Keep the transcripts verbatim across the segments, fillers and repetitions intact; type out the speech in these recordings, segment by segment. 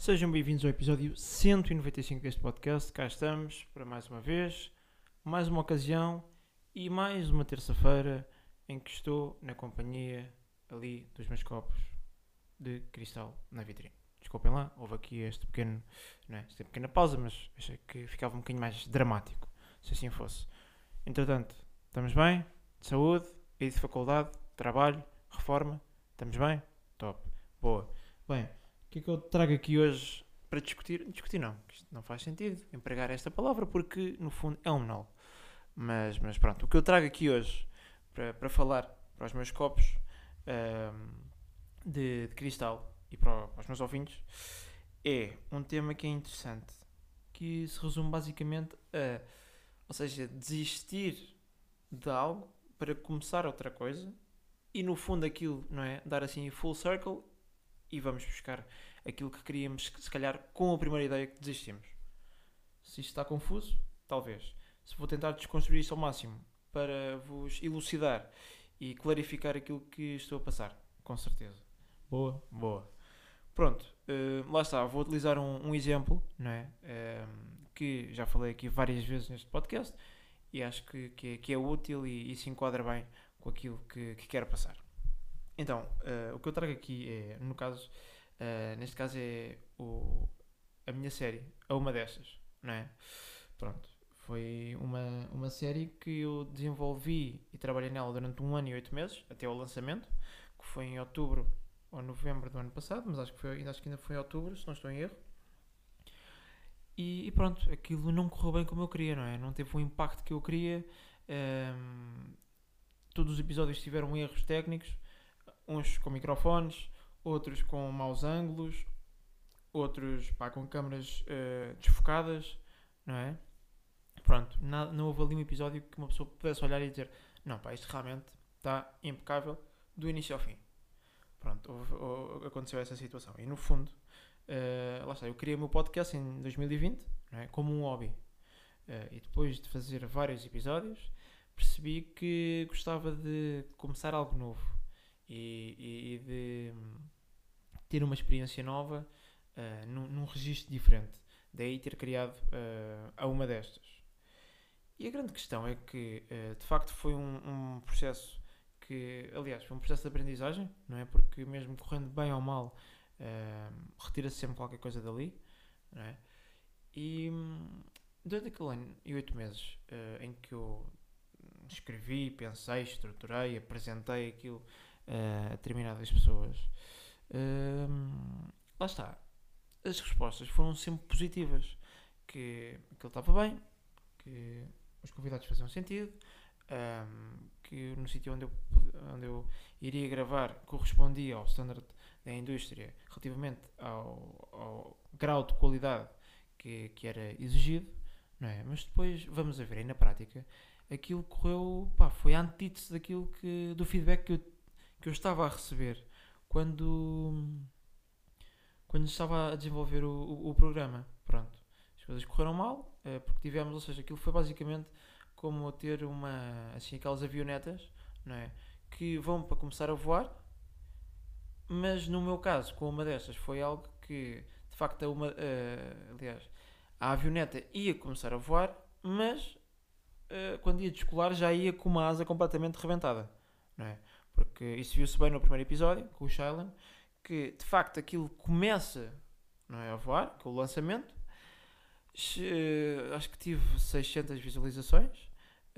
Sejam bem-vindos ao episódio cento e noventa e cinco deste podcast. Cá estamos para mais uma vez, mais uma ocasião e mais uma terça-feira em que estou na companhia ali dos meus copos de cristal na vitrine. Desculpem lá, houve aqui este pequeno, não é, esta pequena pausa, mas achei que ficava um bocadinho mais dramático, se assim fosse. Entretanto, estamos bem? De saúde, e de faculdade, trabalho, reforma, estamos bem? Top, boa. Bem, o que é que eu trago aqui hoje para discutir? Discutir não, isto não faz sentido empregar esta palavra porque no fundo é um monólogo. Mas, mas pronto, o que eu trago aqui hoje para, para falar para os meus copos um, de, de cristal e para, para os meus ouvintes é um tema que é interessante, que se resume basicamente a, ou seja, desistir de algo para começar outra coisa e no fundo aquilo, não é? Dar assim full circle e vamos buscar aquilo que queríamos, se calhar, com a primeira ideia que desistimos. Se isto está confuso, talvez. Se vou tentar desconstruir isto ao máximo para vos elucidar e clarificar aquilo que estou a passar, com certeza. Boa, boa. Pronto, uh, lá está, vou utilizar um, um exemplo, não é? Uh, que já falei aqui várias vezes neste podcast e acho que, que, é, que é útil e, e se enquadra bem com aquilo que, que quero passar. Então, uh, o que eu trago aqui é, no caso, uh, neste caso é o, a minha série, a uma destas, não é? Pronto, foi uma, uma série que eu desenvolvi e trabalhei nela durante um ano e oito meses, até ao lançamento, que foi em outubro ou novembro do ano passado, mas acho que, foi, acho que ainda foi em outubro, se não estou em erro. E, e pronto, aquilo não correu bem como eu queria, não é? Não teve o impacto que eu queria, um, todos os episódios tiveram erros técnicos, uns com microfones, outros com maus ângulos, outros pá, com câmaras uh, desfocadas, não é? Pronto, não, não houve ali um episódio que uma pessoa pudesse olhar e dizer não, pá, isto realmente está impecável do início ao fim. Pronto, houve, houve, aconteceu essa situação. E no fundo, uh, lá está, eu criei o meu podcast em dois mil e vinte, não é? Como um hobby. Uh, e depois de fazer vários episódios, percebi que gostava de começar algo novo. E, e de ter uma experiência nova uh, num, num registro diferente. Daí ter criado uh, a uma destas. E a grande questão é que, uh, de facto, foi um, um processo que, aliás, foi um processo de aprendizagem, não é? Porque mesmo correndo bem ou mal, uh, retira-se sempre qualquer coisa dali, não é? E durante aquele ano e oito meses uh, em que eu escrevi, pensei, estruturei, apresentei aquilo Uh, a determinadas pessoas, uh, lá está, as respostas foram sempre positivas, que aquilo estava bem, que os convidados faziam sentido, um, que no sítio onde eu, onde eu iria gravar correspondia ao standard da indústria relativamente ao, ao grau de qualidade que, que era exigido, não é? Mas depois vamos a ver aí na prática aquilo correu, pá, foi a antítese daquilo que, do feedback que eu que eu estava a receber quando, quando estava a desenvolver o, o, o programa. Pronto, as coisas correram mal, é, porque tivemos, ou seja, aquilo foi basicamente como ter uma, assim, aquelas avionetas, não é? Que vão para começar a voar, mas no meu caso, com uma destas, foi algo que, de facto, a uma, uh, aliás, a avioneta ia começar a voar, mas uh, quando ia descolar já ia com uma asa completamente rebentada, não é? Porque isso viu-se bem no primeiro episódio, com o Shailen, que de facto aquilo começa, não é, a voar, com o lançamento. Acho que tive seiscentas visualizações.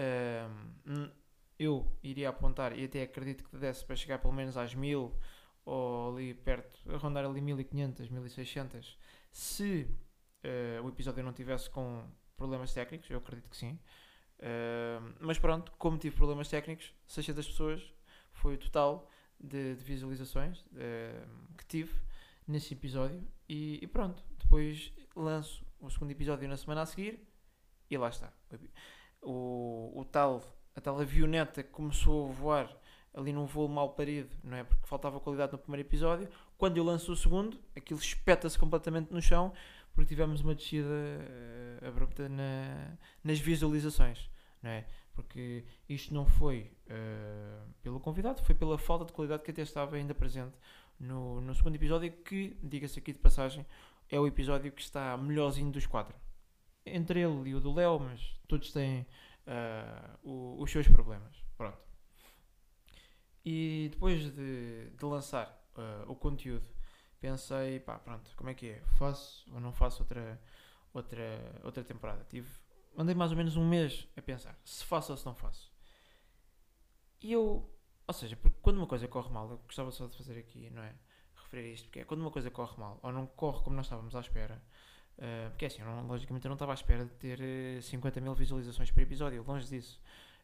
Eu iria apontar, e até acredito que desse para chegar pelo menos às mil, ou ali perto, a rondar ali mil e quinhentas, mil e seiscentas, se uh, o episódio não tivesse com problemas técnicos, eu acredito que sim. Uh, mas pronto, como tive problemas técnicos, seiscentas pessoas foi o total de, de visualizações uh, que tive nesse episódio e, e pronto, depois lanço o segundo episódio na semana a seguir e lá está. O, o tal, a tal avioneta começou a voar ali num voo mal parido, não é? Porque faltava qualidade no primeiro episódio. Quando eu lanço o segundo, aquilo espeta-se completamente no chão porque tivemos uma descida uh, abrupta na, nas visualizações, não é? Porque isto não foi uh, pelo convidado, foi pela falta de qualidade que até estava ainda presente no, no segundo episódio, que, diga-se aqui de passagem, é o episódio que está melhorzinho dos quatro. Entre ele e o do Léo, mas todos têm uh, o, os seus problemas. Pronto. E depois de, de lançar uh, o conteúdo, pensei, pá, pronto, como é que é? Faço ou não faço outra, outra, outra temporada? Tive, andei mais ou menos um mês a pensar, se faço ou se não faço. E eu, ou seja, porque quando uma coisa corre mal, eu gostava só de fazer aqui, não é? Referir isto, porque é quando uma coisa corre mal, ou não corre como nós estávamos à espera, uh, porque é assim, eu não, logicamente eu não estava à espera de ter uh, cinquenta mil visualizações por episódio, longe disso.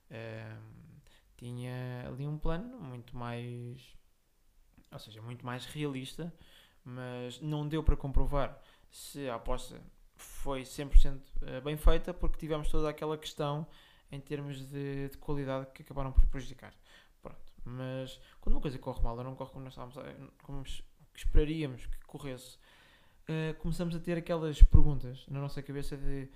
Uh, tinha ali um plano muito mais, ou seja, muito mais realista, mas não deu para comprovar se a aposta foi cem por cento bem feita, porque tivemos toda aquela questão em termos de, de qualidade que acabaram por prejudicar. Pronto. Mas quando uma coisa corre mal, ou não corre como nós estávamos a, como esperaríamos que corresse, uh, começamos a ter aquelas perguntas na nossa cabeça de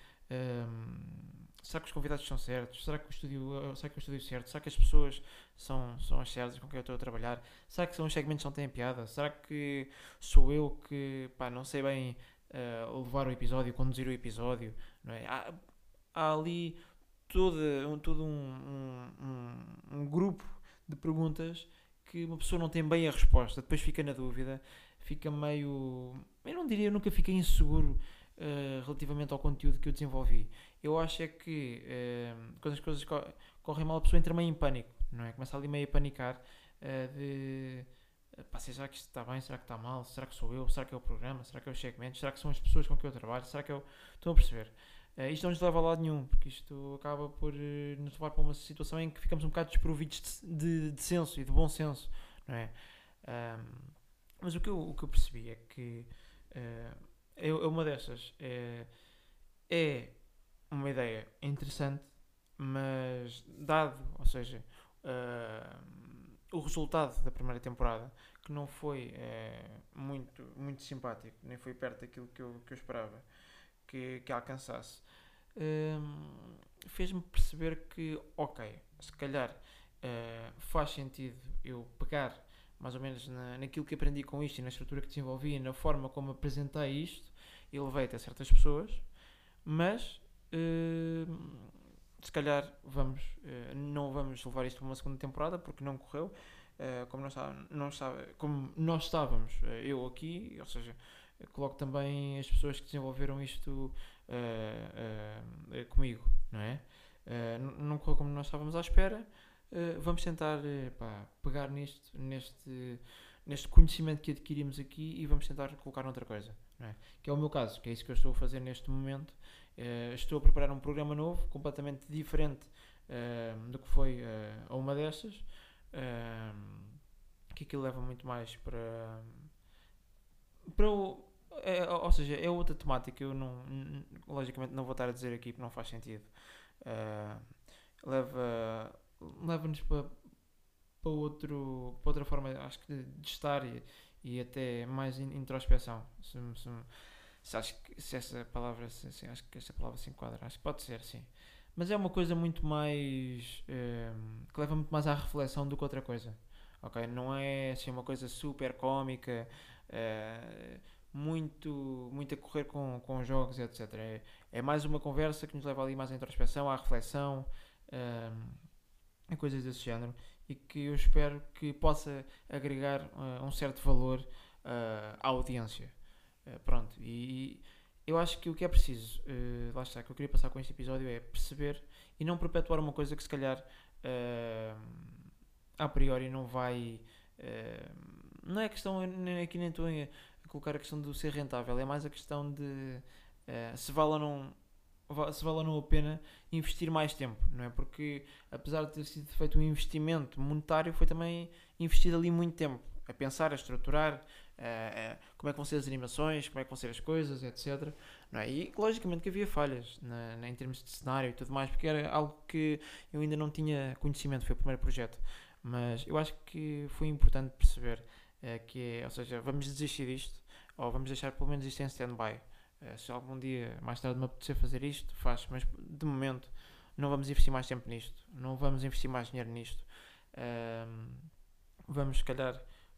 um, será que os convidados são certos? Será que o estúdio, será que o estúdio é certo? Será que as pessoas são, são as certas com quem eu estou a trabalhar? Será que são os segmentos que não têm piada? Será que sou eu que, pá, não sei bem uh, levar o episódio, conduzir o episódio? Não é? Há, há ali todo, um, todo um, um, um grupo de perguntas que uma pessoa não tem bem a resposta, depois fica na dúvida, fica meio... Eu não diria, eu nunca fiquei inseguro uh, relativamente ao conteúdo que eu desenvolvi. Eu acho é que uh, quando as coisas co- correm mal, a pessoa entra meio em pânico, não é? Começa ali meio a panicar uh, de... Pá, será que isto está bem? Será que está mal? Será que sou eu? Será que é o programa? Será que é os segmentos? Será que são as pessoas com quem eu trabalho? Será que eu... Estão a perceber? Uh, isto não nos leva a lado nenhum, porque isto acaba por uh, nos levar para uma situação em que ficamos um bocado desprovidos de, de, de senso e de bom senso, não é? Um, mas o que, eu, o que eu percebi é que uh, é, é uma dessas. É, é uma ideia interessante, mas dado, ou seja, uh, o resultado da primeira temporada, que não foi uh, muito, muito simpático, nem foi perto daquilo que eu, que eu esperava que, que alcançasse, um, fez-me perceber que, ok, se calhar uh, faz sentido eu pegar mais ou menos na, naquilo que aprendi com isto e na estrutura que desenvolvi e na forma como apresentei isto e levei até certas pessoas, mas uh, se calhar vamos, uh, não vamos levar isto para uma segunda temporada porque não correu uh, como, nós está, não estava, como nós estávamos, uh, eu aqui, ou seja, coloco também as pessoas que desenvolveram isto uh, uh, uh, comigo, não é? Uh, não correu como nós estávamos à espera. Uh, vamos tentar uh, pá, pegar nisto, neste, neste conhecimento que adquirimos aqui e vamos tentar colocar noutra coisa, não é? Que é o meu caso, que é isso que eu estou a fazer neste momento. Uh, estou a preparar um programa novo, completamente diferente uh, do que foi uh, a uma destas, uh, que aquilo leva muito mais para, para o, é, ou seja, é outra temática. Eu não, logicamente não vou estar a dizer aqui porque não faz sentido. Uh, leva leva-nos para, para, outro, para outra forma, acho que de estar e, e até mais introspeção, se, se, se, acho que, se essa palavra se, se, acho que essa palavra se enquadra, acho que pode ser, sim, mas é uma coisa muito mais um, que leva muito mais à reflexão do que outra coisa, ok? Não é assim uma coisa super cómica, uh, muito, muito a correr com, com jogos, etcétera. É, é mais uma conversa que nos leva ali mais à introspeção, à reflexão, um, em coisas desse género, e que eu espero que possa agregar uh, um certo valor uh, à audiência. Uh, pronto, e eu acho que o que é preciso, uh, lá está, que eu queria passar com este episódio é perceber e não perpetuar uma coisa que se calhar uh, a priori não vai... Uh, não é questão, aqui nem estou a colocar a questão do ser rentável, é mais a questão de uh, se vale ou não... se vale ou não a pena investir mais tempo, não é? Porque apesar de ter sido feito um investimento monetário, foi também investido ali muito tempo a pensar, a estruturar, uh, uh, como é que vão ser as animações, como é que vão ser as coisas, etcétera. Não é? E logicamente que havia falhas na, na, em termos de cenário e tudo mais, porque era algo que eu ainda não tinha conhecimento, foi o primeiro projeto, mas eu acho que foi importante perceber uh, que é, ou seja, vamos desistir disto, ou vamos deixar pelo menos isto em stand-by. Uh, se algum dia mais tarde me apetecer fazer isto, faço, mas de momento não vamos investir mais tempo nisto, não vamos investir mais dinheiro nisto. Uh, vamos, se calhar,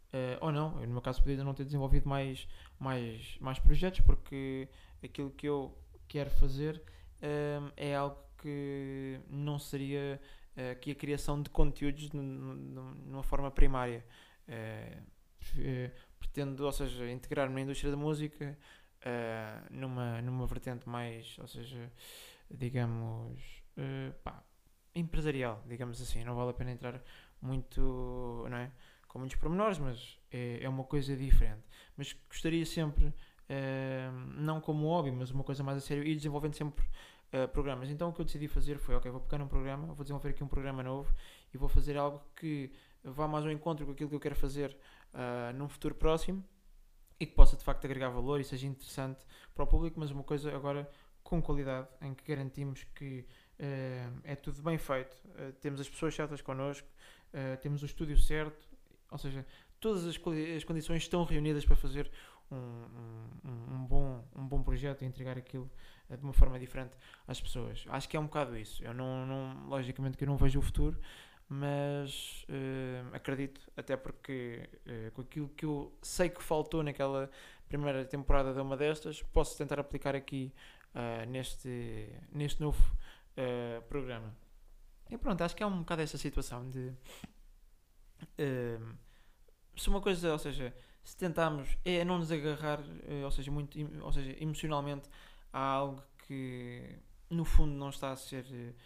Uh, ou não, eu, no meu caso podia não ter desenvolvido mais, mais, mais projetos, porque aquilo que eu quero fazer um, é algo que não seria uh, aqui a criação de conteúdos n- n- numa forma primária. Uh, uh, pretendo, ou seja, integrar-me na indústria da música uh, numa, numa vertente mais, ou seja, digamos, uh, pá, empresarial, digamos assim. Não vale a pena entrar muito, não é? Com muitos pormenores, mas é, é uma coisa diferente. Mas gostaria sempre, eh, não como hobby, mas uma coisa mais a sério, ir desenvolvendo sempre eh, programas. Então o que eu decidi fazer foi, ok, vou pegar num programa, vou desenvolver aqui um programa novo e vou fazer algo que vá mais ao encontro com aquilo que eu quero fazer uh, num futuro próximo e que possa de facto agregar valor e seja interessante para o público, mas uma coisa agora com qualidade, em que garantimos que uh, é tudo bem feito, uh, temos as pessoas certas connosco, uh, temos o estúdio certo, ou seja, todas as, as condições estão reunidas para fazer um, um, um, bom, um bom projeto e entregar aquilo uh, de uma forma diferente às pessoas. Acho que é um bocado isso. Eu não, não logicamente que eu não vejo o futuro, mas uh, acredito, até porque uh, com aquilo que eu sei que faltou naquela primeira temporada de uma destas, posso tentar aplicar aqui uh, neste, neste novo uh, programa. E pronto, acho que é um bocado essa situação de uh, se uma coisa, ou seja, se tentarmos é não nos agarrar, uh, ou seja, muito, ou seja, emocionalmente a algo que no fundo não está a ser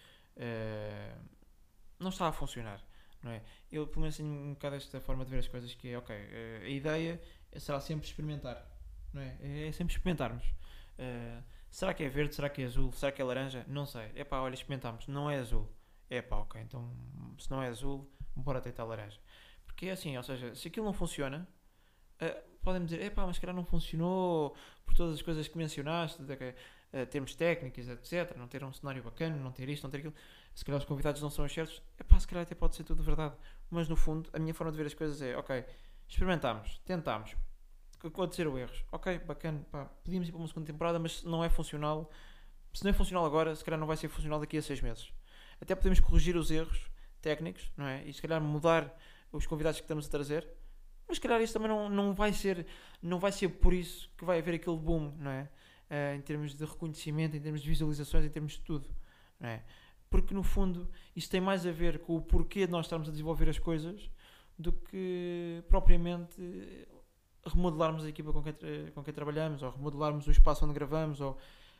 uh, não está a funcionar, não é? Eu pelo menos tenho um bocado esta forma de ver as coisas que é, ok, uh, a ideia será sempre experimentar, não é? É sempre experimentarmos. Uh, será que é verde? Será que é azul? Será que é laranja? Não sei. É pá, olha, experimentamos. Não é azul. É pá, ok. Então, se não é azul, bora tentar laranja. Porque é assim, ou seja, se aquilo não funciona, uh, podem dizer, é pá, mas se calhar não funcionou por todas as coisas que mencionaste, de, uh, termos técnicos, etcétera. Não ter um cenário bacana, não ter isto, não ter aquilo. Se calhar os convidados não são os certos. É pá, se calhar até pode ser tudo verdade. Mas no fundo, a minha forma de ver as coisas é, ok, experimentámos, tentámos. Aconteceram erros. Ok, bacana, pá, podíamos ir para uma segunda temporada, mas se não é funcional, se não é funcional agora, se calhar não vai ser funcional daqui a seis meses. Até podemos corrigir os erros técnicos, não é? E se calhar mudar os convidados que estamos a trazer, mas se calhar isso também não, não vai ser, não vai ser por isso que vai haver aquele boom, não é? Uh, em termos de reconhecimento, em termos de visualizações, em termos de tudo, não é? Porque no fundo isso tem mais a ver com o porquê de nós estarmos a desenvolver as coisas do que propriamente remodelarmos a equipa com quem, com quem trabalhamos, ou remodelarmos o espaço onde gravamos, ou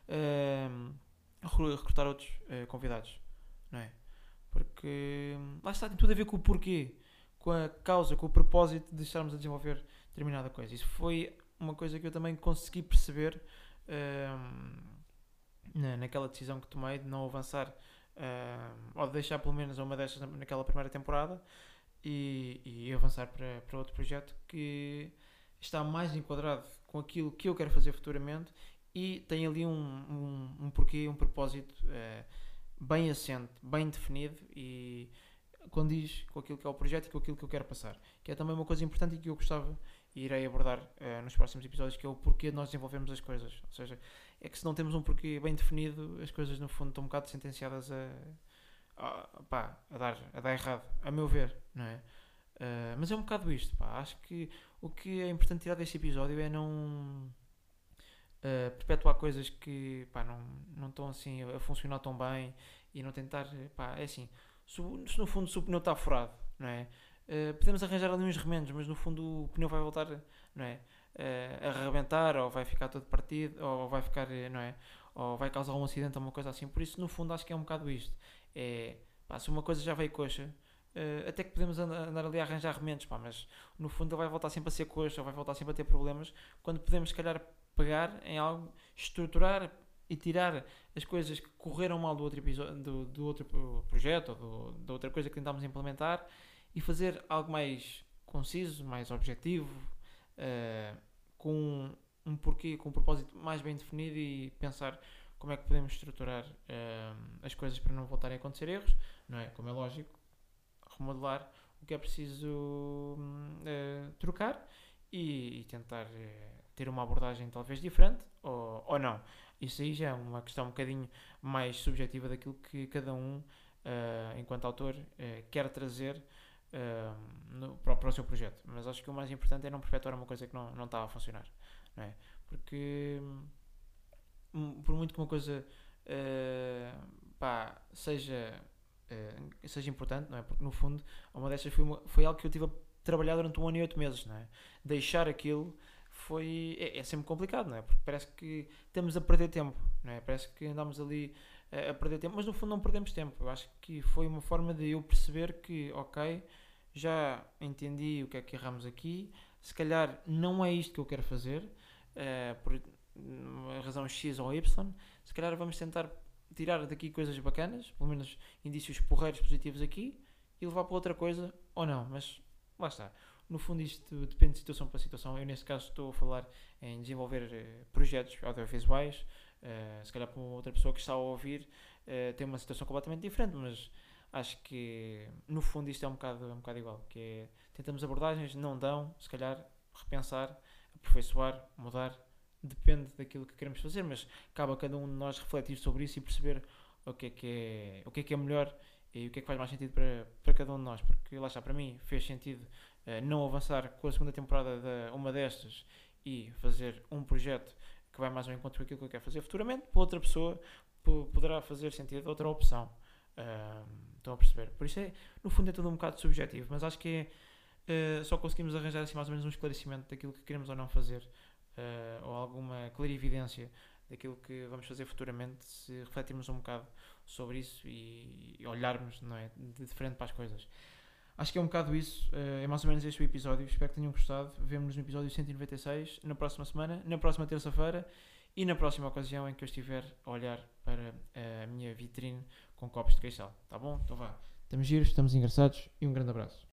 uh, recrutar outros uh, convidados, não é? Porque lá está, tem tudo a ver com o porquê, com a causa, com o propósito de estarmos a desenvolver determinada coisa. Isso foi uma coisa que eu também consegui perceber uh, na, naquela decisão que tomei de não avançar uh, ou de deixar pelo menos uma destas naquela primeira temporada e, e avançar para, para outro projeto que está mais enquadrado com aquilo que eu quero fazer futuramente e tem ali um, um, um porquê, um propósito uh, bem assente, bem definido e condiz com aquilo que é o projeto e com aquilo que eu quero passar, que é também uma coisa importante e que eu gostava e irei abordar uh, nos próximos episódios, que é o porquê de nós desenvolvermos as coisas. Ou seja, é que se não temos um porquê bem definido, as coisas no fundo estão um bocado sentenciadas a, a, pá, a, dar, a dar errado, a meu ver, não é? Uh, mas é um bocado isto, pá. Acho que o que é importante tirar deste episódio é não uh, perpetuar coisas que, pá, não, não estão assim a funcionar tão bem e não tentar, pá, é assim, se, se no fundo se o pneu está furado, não é? Uh, podemos arranjar ali uns remendos, mas no fundo o pneu vai voltar, não é? Uh, a arrebentar, ou vai ficar todo partido, ou vai ficar, não é? Ou vai causar um acidente ou uma coisa assim. Por isso, no fundo, acho que é um bocado isto. É, pá, se uma coisa já veio coxa, Uh, até que podemos andar, andar ali a arranjar remendos, pá, mas no fundo ele vai voltar sempre a ser coxa, vai voltar sempre a ter problemas, quando podemos se calhar pegar em algo, estruturar e tirar as coisas que correram mal do outro, episódio, do, do outro projeto ou do, da outra coisa que tentámos implementar e fazer algo mais conciso, mais objetivo, uh, com um porquê, com um propósito mais bem definido e pensar como é que podemos estruturar uh, as coisas para não voltarem a acontecer erros, não é? Como é lógico, remodelar o que é preciso uh, trocar e, e tentar uh, ter uma abordagem talvez diferente ou, ou não. Isso aí já é uma questão um bocadinho mais subjetiva daquilo que cada um, uh, enquanto autor, uh, quer trazer uh, no, para, para o seu projeto. Mas acho que o mais importante é não perpetuar uma coisa que não, não está a funcionar, não é? Porque um, por muito que uma coisa uh, pá, seja, uh, seja importante, não é? Porque no fundo uma destas foi, uma, foi algo que eu tive a trabalhar durante um ano e oito meses, não é? Deixar aquilo foi, é, é sempre complicado, não é? Porque parece que estamos a perder tempo, não é? Parece que andamos ali a, a perder tempo, mas no fundo não perdemos tempo. Eu acho que foi uma forma de eu perceber que, ok, já entendi o que é que erramos aqui, se calhar não é isto que eu quero fazer, uh, por uma razão X ou Y, se calhar vamos tentar tirar daqui coisas bacanas, pelo menos indícios porreiros positivos aqui, e levar para outra coisa, ou não, mas lá está. No fundo isto depende de situação para situação. Eu nesse caso estou a falar em desenvolver uh, projetos audiovisuais, uh, se calhar para outra pessoa que está a ouvir uh, tem uma situação completamente diferente, mas acho que no fundo isto é um bocado, é um bocado igual, que é, tentamos abordagens, não dão, se calhar repensar, aperfeiçoar, mudar, depende daquilo que queremos fazer, mas cabe a cada um de nós refletir sobre isso e perceber o que é que é, o que é, que é melhor e o que é que faz mais sentido para, para cada um de nós, porque lá está, para mim fez sentido uh, não avançar com a segunda temporada de uma destas e fazer um projeto que vai mais ao encontro daquilo que eu quero fazer futuramente. Para outra pessoa p- poderá fazer sentido outra opção. Uh, estão a perceber? Por isso é, no fundo é tudo um bocado subjetivo, mas acho que é, uh, só conseguimos arranjar assim mais ou menos um esclarecimento daquilo que queremos ou não fazer, uh, ou alguma clarividência daquilo que vamos fazer futuramente, se refletirmos um bocado sobre isso e, e olharmos, não é, de frente para as coisas. Acho que é um bocado isso, uh, é mais ou menos este o episódio. Espero que tenham gostado. Vemo-nos no episódio cento e noventa e seis na próxima semana, na próxima terça-feira e na próxima ocasião em que eu estiver a olhar para a minha vitrine com copos de cristal. Tá bom? Então vá. Estamos giros, estamos engraçados e um grande abraço.